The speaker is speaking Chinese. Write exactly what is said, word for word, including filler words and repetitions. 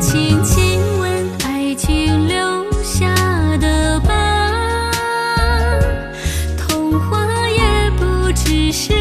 轻亲吻爱情留下的疤，童话也不只是